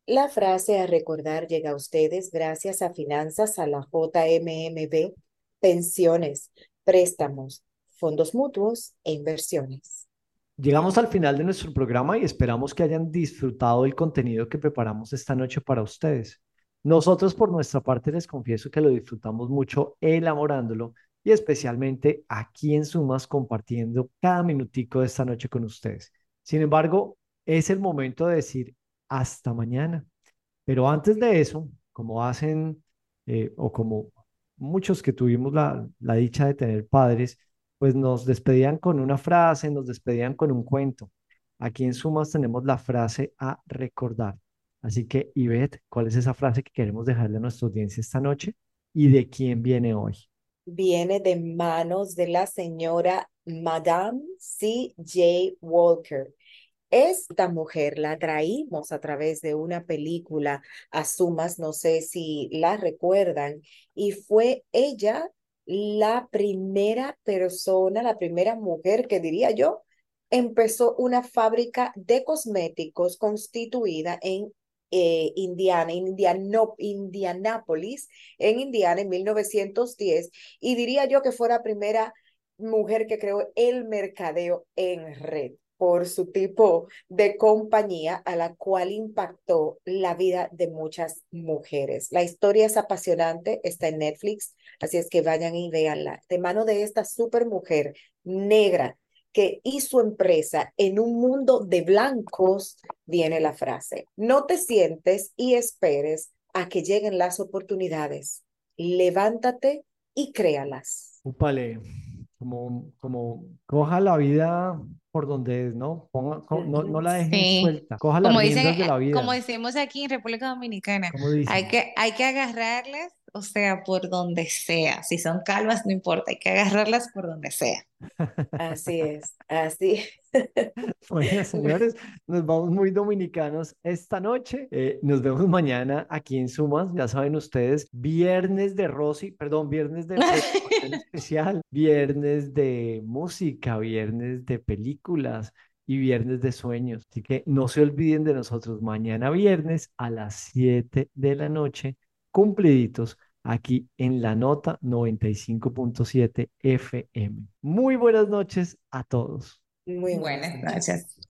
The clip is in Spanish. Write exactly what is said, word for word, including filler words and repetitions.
La frase a recordar llega a ustedes gracias a Finanzas a la J M M B, pensiones, préstamos, fondos mutuos e inversiones. Llegamos al final de nuestro programa y esperamos que hayan disfrutado el contenido que preparamos esta noche para ustedes. Nosotros por nuestra parte les confieso que lo disfrutamos mucho elaborándolo y especialmente aquí en Sumas compartiendo cada minutico de esta noche con ustedes. Sin embargo, es el momento de decir hasta mañana. Pero antes de eso, como hacen eh, o como muchos que tuvimos la, la dicha de tener padres, pues nos despedían con una frase, nos despedían con un cuento. Aquí en Sumas tenemos la frase a recordar. Así que, Ivette, ¿cuál es esa frase que queremos dejarle a nuestra audiencia esta noche? ¿Y de quién viene hoy? Viene de manos de la señora Madame C J. Walker. Esta mujer la traímos a través de una película, Asumas, no sé si la recuerdan, y fue ella la primera persona, la primera mujer que diría yo, empezó una fábrica de cosméticos constituida en eh, Indiana, Indiano, Indianápolis, en Indiana en mil novecientos diez, y diría yo que fue la primera mujer que creó el mercadeo en red por su tipo de compañía a la cual impactó la vida de muchas mujeres. La historia es apasionante, está en Netflix, así es que vayan y véanla. De mano de esta super mujer negra que hizo empresa en un mundo de blancos, viene la frase, no te sientes y esperes a que lleguen las oportunidades. Levántate y créalas. Úpale, como, como coja la vida por donde es, ¿no? Ponga- co- no, no Ujú. la dejen Sí, suelta, coja las como dicen, riendas de eh, la como vida, decimos aquí en República Dominicana, como hay dicen. que, hay que agarrarlas, o sea, por donde sea. Si son calvas, no importa, hay que agarrarlas por donde sea. Así es, así. Bueno, señores, nos vamos muy dominicanos esta noche. Eh, nos vemos mañana aquí en Sumas. Ya saben ustedes, viernes de Rosy, perdón, viernes de programación especial, viernes de música, viernes de películas y viernes de sueños. Así que no se olviden de nosotros mañana viernes a las siete de la noche, cumpliditos aquí en la nota noventa y cinco punto siete F M. Muy buenas noches a todos. Muy buenas Buenas noches. noches.